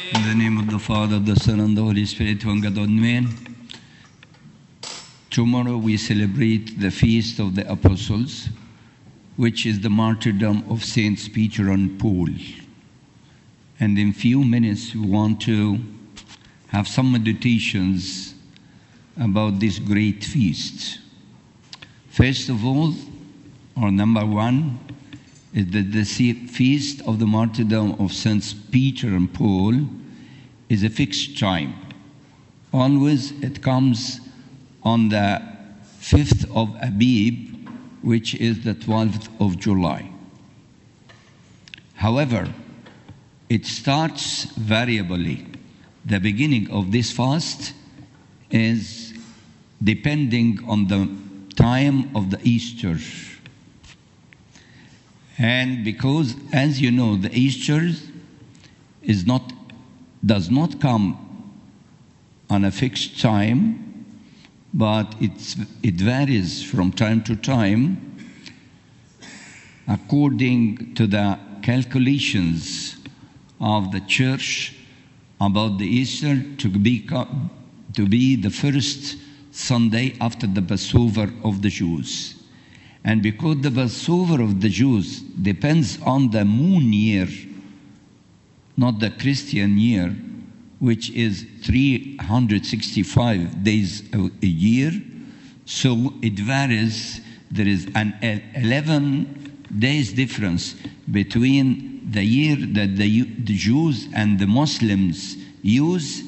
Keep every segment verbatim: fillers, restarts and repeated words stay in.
In the name of the Father, the Son, and the Holy Spirit, one God, amen. Tomorrow we celebrate the Feast of the Apostles, which is the martyrdom of Saints Peter and Paul. And in few minutes we want to have some meditations about this great feast. First of all, or number one, is that the feast of the martyrdom of Saints Peter and Paul is a fixed time. Always it comes on the fifth of Abib, which is the twelfth of July. However, it starts variably. The beginning of this fast is depending on the time of the Easter. And because, as you know, the Easter is not, does not come on a fixed time, but it's, it varies from time to time according to the calculations of the church about the Easter to be, to be the first Sunday after the Passover of the Jews. And because the Passover of the Jews depends on the moon year, not the Christian year, which is three hundred sixty-five days a year, so it varies. There is an eleven days difference between the year that the, the Jews and the Muslims use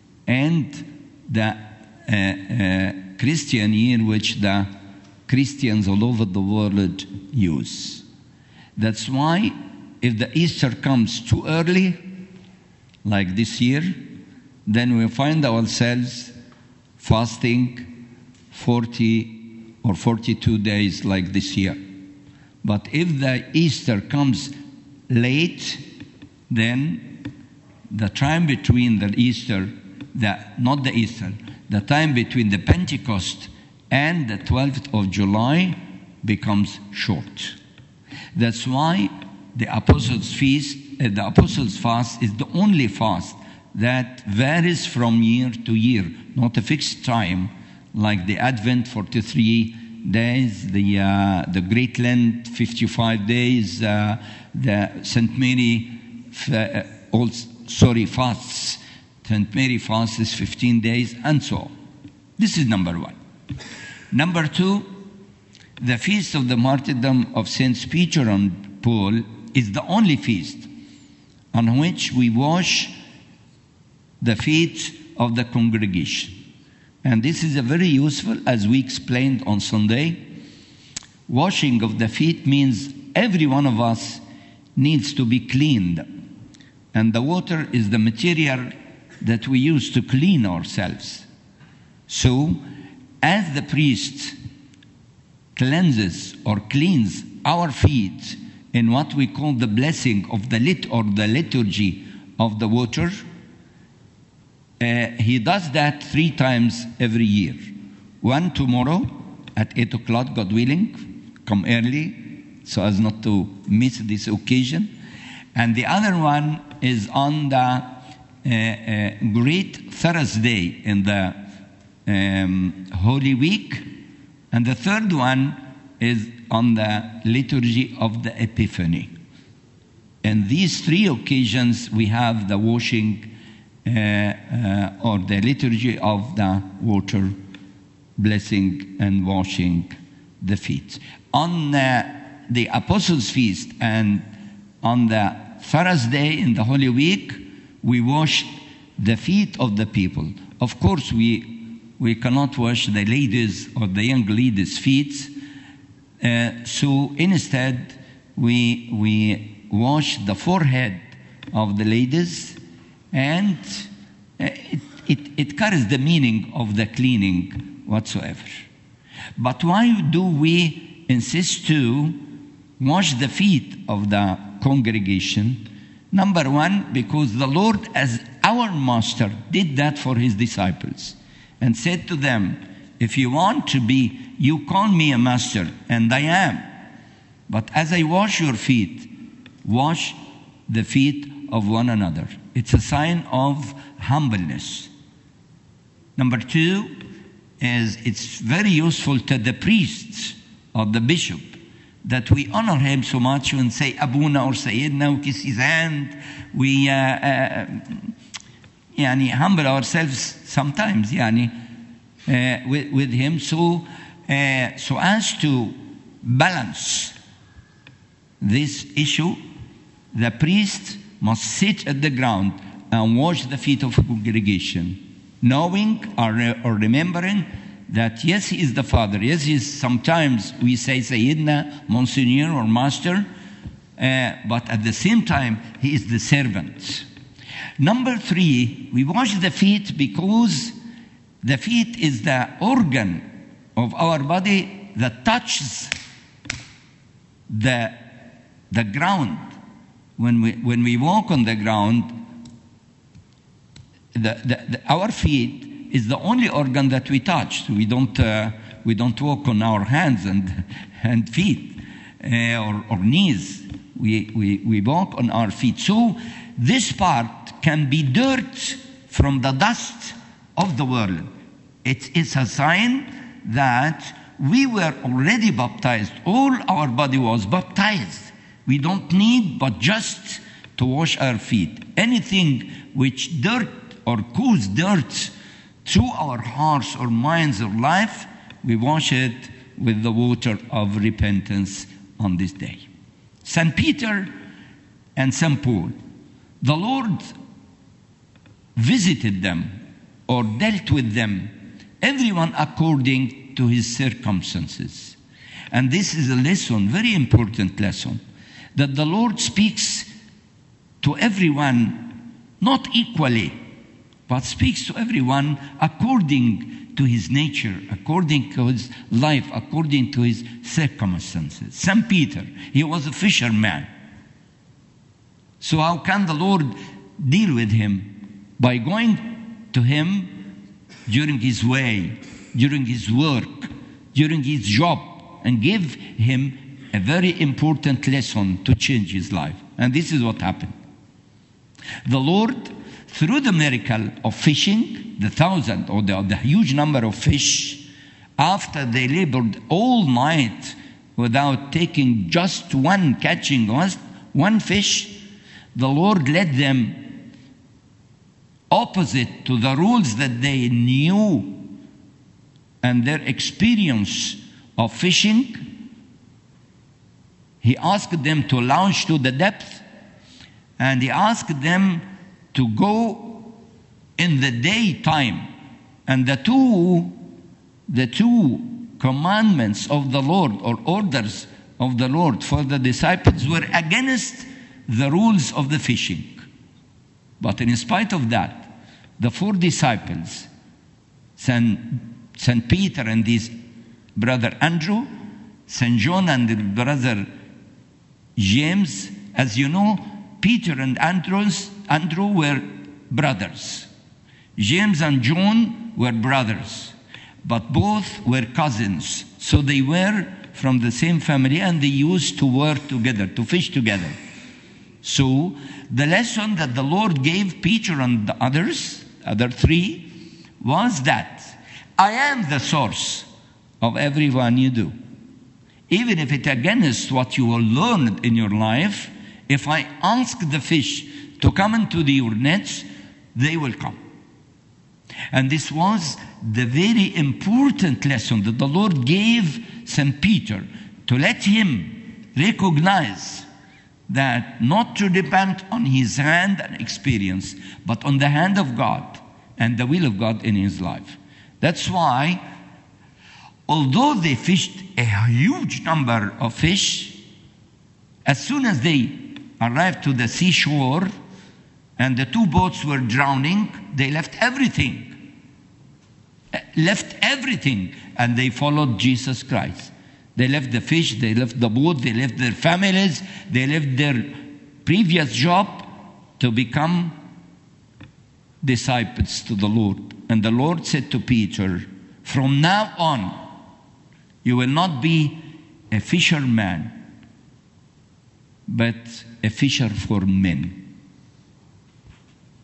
and the uh, uh, Christian year, which the Christians all over the world use. That's why if the Easter comes too early, like this year, then we find ourselves fasting forty or forty-two days like this year. But if the Easter comes late, then the time between the Easter, the, not the Easter, the time between the Pentecost and the twelfth of July becomes short. That's why the Apostles' Feast, uh, the Apostles' Fast is the only fast that varies from year to year, not a fixed time like the Advent, forty-three days, the uh, the Great Lent, fifty-five days, uh, the Saint Mary, uh, all, sorry, fasts. Saint Mary fast is fifteen days, and so on. This is number one. Number two, the feast of the martyrdom of Saints Peter and Paul is the only feast on which we wash the feet of the congregation. And this is a very useful, as we explained on Sunday. Washing of the feet means every one of us needs to be cleaned. And the water is the material that we use to clean ourselves. So, as the priest cleanses or cleans our feet in what we call the blessing of the lit or the liturgy of the water, uh, he does that three times every year. One tomorrow at eight o'clock, God willing, come early so as not to miss this occasion. And the other one is on the uh, uh, Great Thursday in the Um, Holy Week, and the third one is on the liturgy of the Epiphany. And these three occasions we have the washing uh, uh, or the liturgy of the water, blessing and washing the feet. On uh, the Apostles' Feast and on the Thursday in the Holy Week, we wash the feet of the people. Of course, we We cannot wash the ladies or the young ladies' feet. Uh, so instead, we, we wash the forehead of the ladies, and uh, it, it, it carries the meaning of the cleaning whatsoever. But why do we insist to wash the feet of the congregation? Number one, because the Lord, as our master, did that for his disciples. And said to them, if you want to be, you call me a master, and I am. But as I wash your feet, wash the feet of one another. It's a sign of humbleness. Number two is it's very useful to the priests or the bishop that we honor him so much and say Abuna or Sayyidina, we kiss his hand. We uh, uh, yani, humble ourselves sometimes yani, uh, with, with him so, uh, so as to balance this issue. The priest must sit at the ground and wash the feet of the congregation, knowing or, or remembering that yes, he is the father. Yes, he is, sometimes we say Sayyidina, Monsignor or Master, uh, but at the same time, he is the servant. Number three, we wash the feet because the feet is the organ of our body that touches the, the ground. When we, when we walk on the ground, the, the, the, our feet is the only organ that we touch. We don't, uh, we don't walk on our hands and, and feet uh, or, or knees. We, we, we walk on our feet. So this part can be dirt from the dust of the world. It is a sign that we were already baptized. All our body was baptized. We don't need but just to wash our feet. Anything which dirt or cause dirt through our hearts or minds or life, we wash it with the water of repentance on this day. Saint Peter and Saint Paul, the Lord visited them or dealt with them, everyone according to his circumstances. And this is a lesson, very important lesson, that the Lord speaks to everyone, not equally, but speaks to everyone according to his nature, according to his life, according to his circumstances. Saint Peter, he was a fisherman. So how can the Lord deal with him? By going to him during his way, during his work, during his job, and give him a very important lesson to change his life. And this is what happened. The Lord, through the miracle of fishing, the thousand or the, the huge number of fish, after they labored all night without taking just one, catching one fish, the Lord led them opposite to the rules that they knew and their experience of fishing. He asked them to launch to the depth, and he asked them to go in the daytime. And the two, the two commandments of the Lord, or orders of the Lord for the disciples, were against the rules of the fishing. But in spite of that, the four disciples, Saint, Saint Peter and his brother Andrew, Saint John and his brother James, as you know, Peter and Andrews, Andrew were brothers. James and John were brothers, but both were cousins. So they were from the same family and they used to work together, to fish together. So the lesson that the Lord gave Peter and the others, other three, was that I am the source of everyone you do. Even if it's against what you will learn in your life, if I ask the fish to come into the, your nets, they will come. And this was the very important lesson that the Lord gave Saint Peter, to let him recognize that not to depend on his hand and experience, but on the hand of God and the will of God in his life. That's why, although they fished a huge number of fish, as soon as they arrived to the seashore and the two boats were drowning, they left everything. Left everything and they followed Jesus Christ. They left the fish, they left the boat, they left their families, they left their previous job to become disciples to the Lord. And the Lord said to Peter, from now on, you will not be a fisherman, but a fisher for men.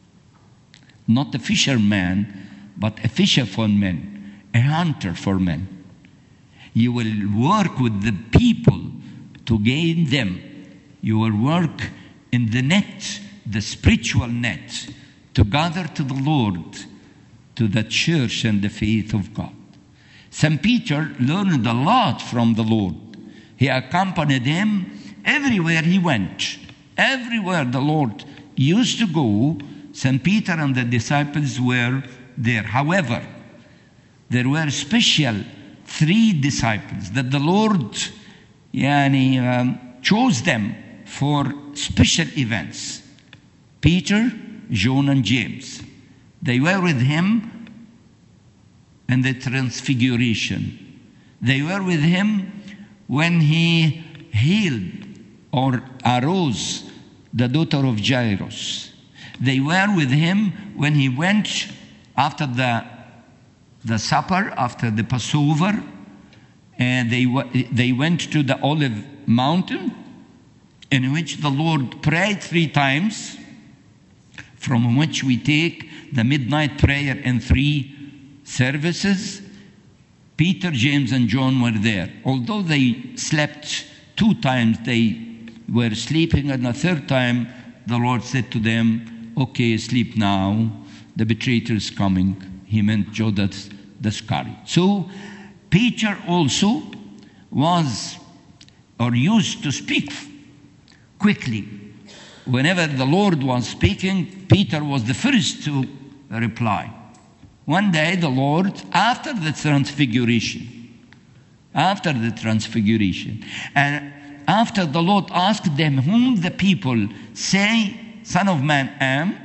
Not a fisherman, but a fisher for men, a hunter for men. You will work with the people to gain them. You will work in the net, the spiritual net, to gather to the Lord, to the church and the faith of God. Saint Peter learned a lot from the Lord. He accompanied him everywhere he went. Everywhere the Lord used to go, Saint Peter and the disciples were there. However, there were special three disciples that the Lord yani, um, chose them for special events. Peter, John, and James. They were with him in the transfiguration. They were with him when he healed or arose the daughter of Jairus. They were with him when he went after the, the supper, after the Passover, and they, they went to the Olive Mountain, in which the Lord prayed three times, from which we take the midnight prayer in three services. Peter, James, and John were there. Although they slept two times, they were sleeping, and the third time the Lord said to them, okay, sleep now, the betrayer is coming. He meant Judas Iscariot. So Peter also was or used to speak quickly. Whenever the Lord was speaking, Peter was the first to reply. One day the Lord, after the transfiguration, after the transfiguration, and after the Lord asked them, whom the people say Son of Man am,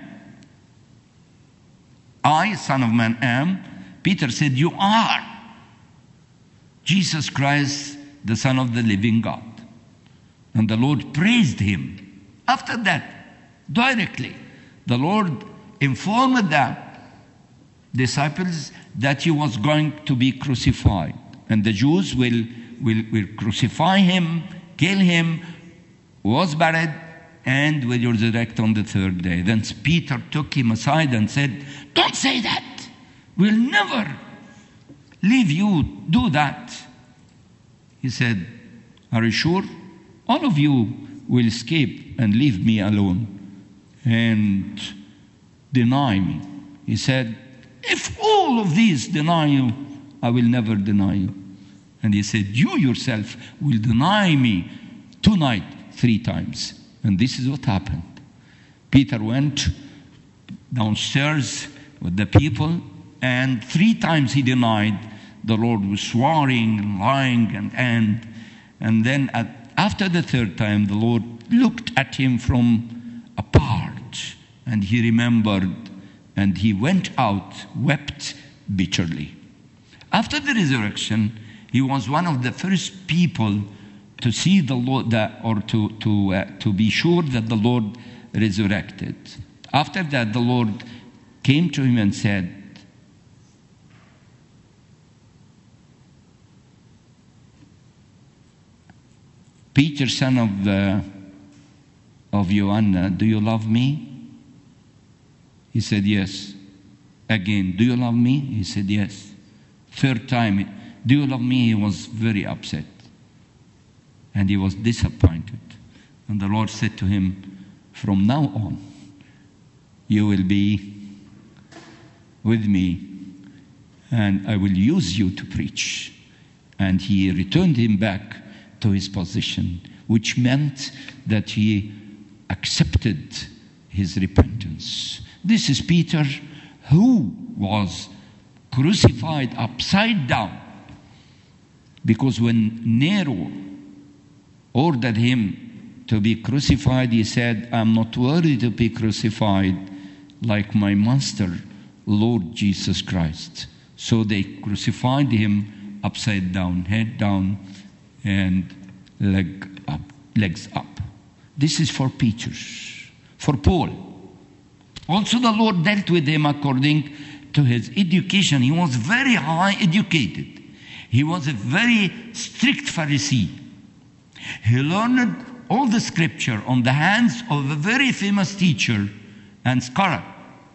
I, Son of Man am, Peter said, you are Jesus Christ, the Son of the living God. And the Lord praised him. After that, directly, the Lord informed the disciples that he was going to be crucified. And the Jews will, will, will crucify him, kill him, was buried, and will resurrect on the third day. Then Peter took him aside and said, don't say that. We'll never leave you do that. He said, are you sure? All of you will escape and leave me alone and deny me. He said, if all of these deny you, I will never deny you. And he said, you yourself will deny me tonight three times. And this is what happened. Peter went downstairs with the people, and three times he denied the Lord, was swearing and lying, and and, and then at, after the third time, the Lord looked at him from apart, and he remembered, and he went out, wept bitterly. After the resurrection, he was one of the first people to see the Lord, the, or to to uh, to be sure that the Lord resurrected. After that, the Lord came to him and said, Peter, son of the, of Joanna, do you love me? He said, yes. Again, do you love me? He said, yes. Third time, do you love me? He was very upset. And he was disappointed. And the Lord said to him, from now on, you will be with me, and I will use you to preach. And he returned him back to his position, which meant that he accepted his repentance. This is Peter, who was crucified upside down, because when Nero ordered him to be crucified, he said, I'm not worthy to be crucified like my master, Lord Jesus Christ. So they crucified him upside down, head down, and leg up, legs up. This is for Peter. For Paul, also the Lord dealt with him according to his education. He was very high educated. He was a very strict Pharisee. He learned all the scripture on the hands of a very famous teacher and scholar.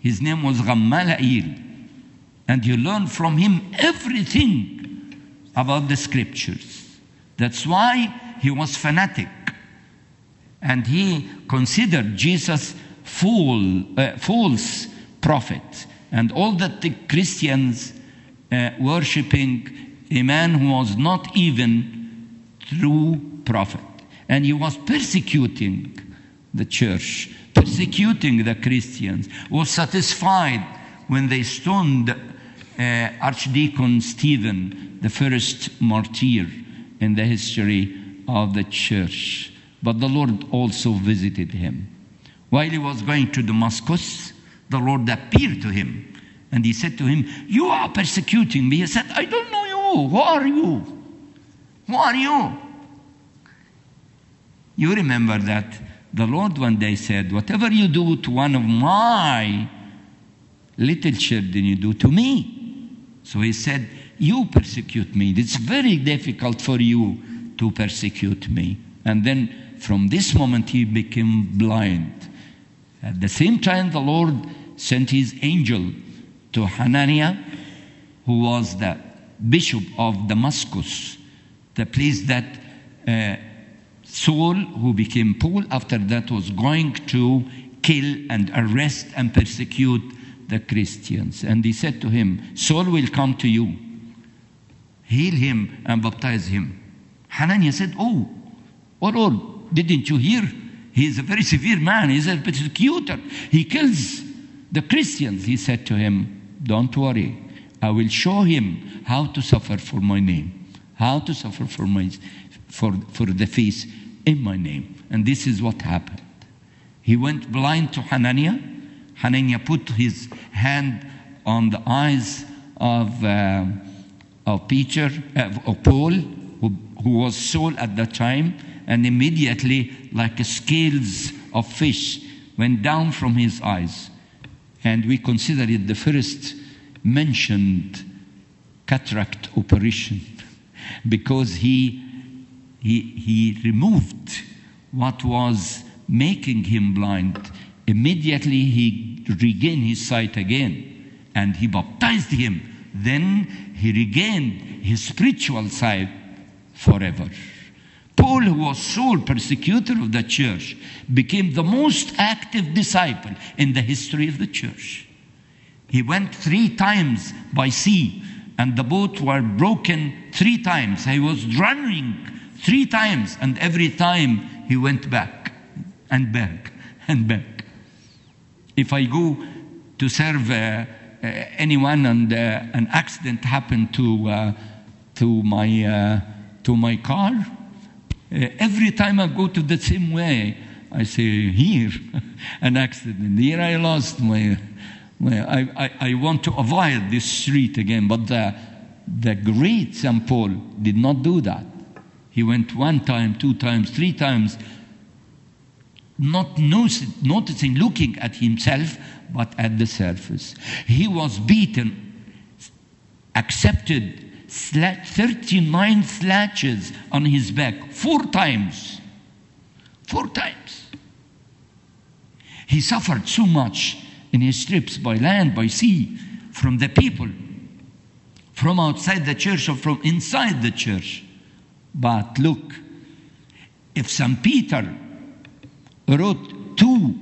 His name was Gamaliel. And you learn from him everything about the scriptures. That's why he was fanatic. And he considered Jesus fool, uh, false prophet. And all that the Christians uh, worshipping a man who was not even true prophet. And he was persecuting the church, persecuting the Christians, was satisfied when they stoned uh, Archdeacon Stephen, the first martyr in the history of the church. But the Lord also visited him. While he was going to Damascus, the Lord appeared to him. And he said to him, "You are persecuting me." He said, "I don't know you. Who are you? Who are you?" You remember that the Lord one day said, "Whatever you do to one of my little children, you do to me." So he said, "You persecute me. It's very difficult for you to persecute me." And then from this moment he became blind. At the same time, the Lord sent his angel to Hananiah, who was the bishop of Damascus, the place that uh, Saul, who became Paul, after that was going to kill and arrest and persecute the Christians. And he said to him, "Saul will come to you. Heal him and baptize him." Hananiah said, "Oh, oh Lord, didn't you hear? He is a very severe man. He is a persecutor. He kills the Christians." He said to him, "Don't worry. I will show him how to suffer for my name, how to suffer for my for, for the faith in my name." And this is what happened. He went blind to Hananiah. Hananiah put his hand on the eyes of, uh, of Peter, uh, of Paul, who, who was Saul at that time, and immediately, like scales of fish, went down from his eyes. And we consider it the first mentioned cataract operation, because he He, he removed what was making him blind. Immediately he regained his sight again, and he baptized him. Then he regained his spiritual sight forever. Paul, who was sole persecutor of the church, became the most active disciple in the history of the church. He went three times by sea, and the boat were broken three times. He was drowning three times, and every time he went back and back and back. If I go to serve uh, uh, anyone and uh, an accident happened to uh, to my uh, to my car, uh, every time I go to the same way, I say, "Here, an accident. Here I lost my. my I, I I want to avoid this street again." But the the great Saint Paul did not do that. He went one time, two times, three times, not noticing, looking at himself, but at the surface. He was beaten, accepted thirty-nine slashes on his back, four times. Four times. He suffered so much in his trips by land, by sea, from the people, from outside the church or from inside the church. But look, if Saint Peter wrote two,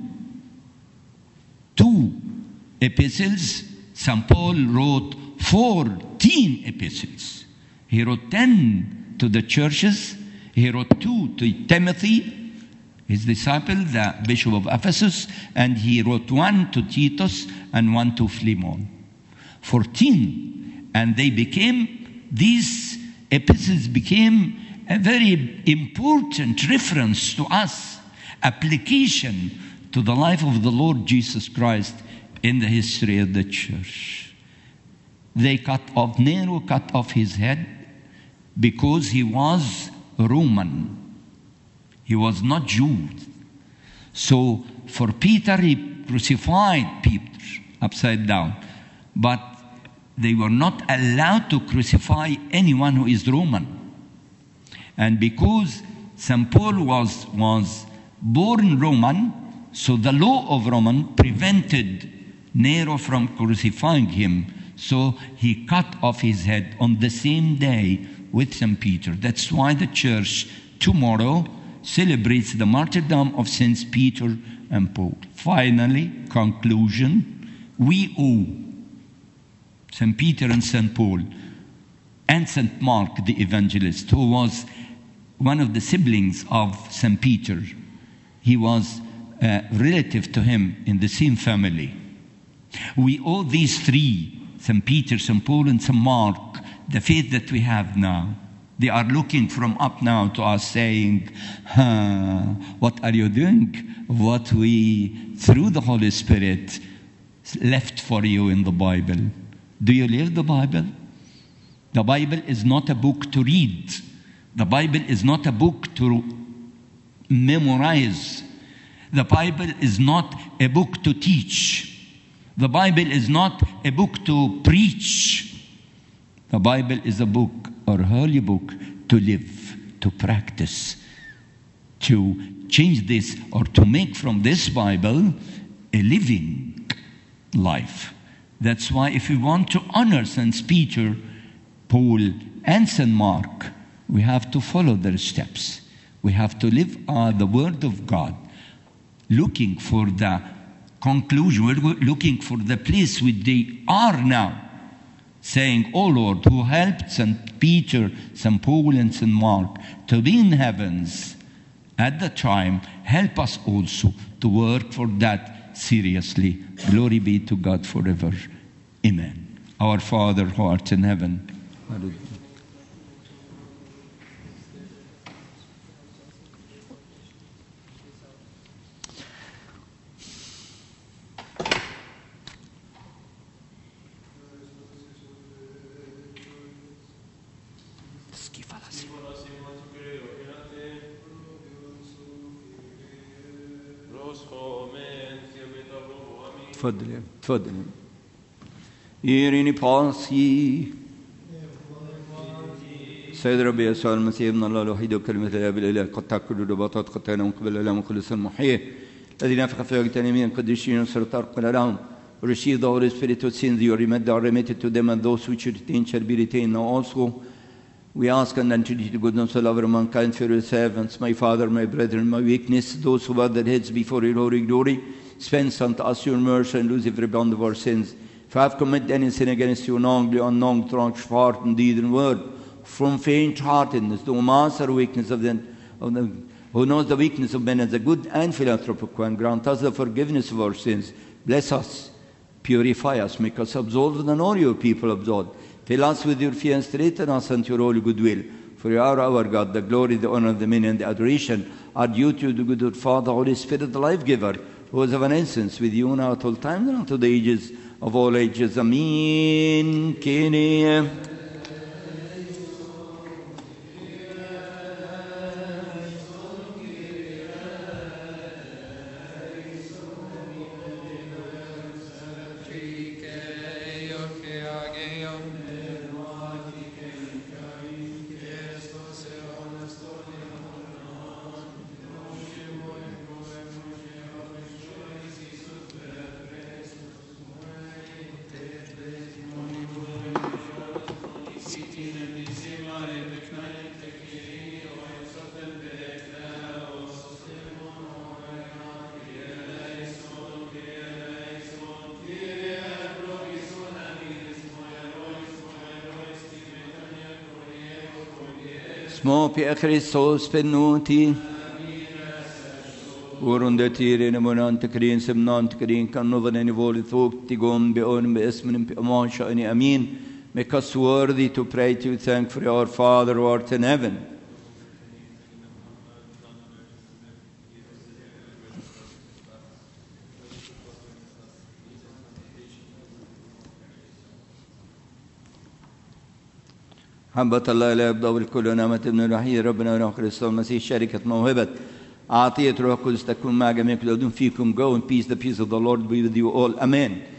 two epistles, Saint Paul wrote fourteen epistles. He wrote ten to the churches. He wrote two to Timothy, his disciple, the bishop of Ephesus, and he wrote one to Titus and one to Philemon. Fourteen. And they became, these epistles became a very important reference to us, application to the life of the Lord Jesus Christ in the history of the church. They cut off, Nero cut off his head because he was Roman. He was not Jew. So for Peter, he crucified Peter upside down. But they were not allowed to crucify anyone who is Roman. And because Saint Paul was, was born Roman, so the law of Roman prevented Nero from crucifying him. So he cut off his head on the same day with Saint Peter. That's why the church tomorrow celebrates the martyrdom of Saints Peter and Paul. Finally, conclusion, we owe Saint Peter and Saint Paul and Saint Mark the evangelist, who was one of the siblings of Saint Peter. He was a relative to him in the same family. We owe these three, Saint Peter, Saint Paul, and Saint Mark, the faith that we have now. They are looking from up now to us saying, huh, what are you doing? What we, through the Holy Spirit, left for you in the Bible. Do you live the Bible? The Bible is not a book to read. The Bible is not a book to memorize. The Bible is not a book to teach. The Bible is not a book to preach. The Bible is a book, or holy book, to live, to practice, to change this, or to make from this Bible a living life. That's why if we want to honor Saints Peter, Paul, and Saint Mark, we have to follow their steps. We have to live uh, the Word of God, looking for the conclusion. We're looking for the place where they are now, saying, "Oh Lord, who helped Saint Peter, Saint Paul, and Saint Mark to be in heavens at the time, help us also to work for that seriously. Glory be to God forever. Amen." Our Father who art in heaven, hallowed. تفضل تفضل يريني باسي سيد ربي يسوع المسيح ابن الله الوحيد وكلمة الآب الإله قد تأكل الرباطات قد تنام قبل الله مخلص المحيي الذي نفخ في وجه قديسين وسرطار قل لهم receive the Holy Spirit whose sins you remit are remitted to them, and those which retain shall be retained. Now also we ask and entreat the goodness of our mankind for your servants, my Father, my brethren, my weakness, those who bow their heads before your holy glory. Dispense unto us your mercy and lose every bond of our sins. If I have committed any sin against you, knowingly, unknowingly, through heart and deed and word, from faint-heartedness, the master weakness of the, of the, who knows the weakness of men as a good and philanthropic one, grant us the forgiveness of our sins. Bless us, purify us, make us absolved and all your people absolved. Fill us with your fear and straighten us unto your holy goodwill. For you are our God, the glory, the honor, the dominion, and the adoration are due to you, the good Father, Holy Spirit, the life-giver, who is of an essence with you now at all times and unto the ages of all ages. Amen. Kyrie. Små Pia Christos pennuti ورندتير نمونان تكرين سمنان تكرين كان نظن نفول ثوك تقوم بأون باسم بأمان شأني أمين. Make us worthy to pray to you, thank for our Father who art in heaven. محبة الله لا يبدأ بالكل نعمة ابن الوحيد ربنا ونعم كريستوس المسيح شركة موهبة عطية روح القدس تكون مع جميعكم. فيكم. Go in peace. The peace of the Lord be with you all. Amen.